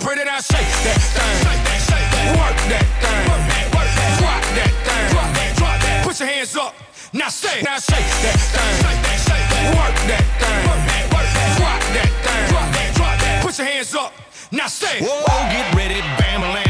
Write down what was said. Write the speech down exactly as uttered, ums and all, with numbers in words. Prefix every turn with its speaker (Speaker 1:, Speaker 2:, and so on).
Speaker 1: pretty, now shake that thing. Work that thing. Drop that thing. Put your hands up. Now say, now shake that thing. Work that thing. Drop that thing. Put your hands up. Now say,
Speaker 2: whoa, get ready, Bam-a-lam.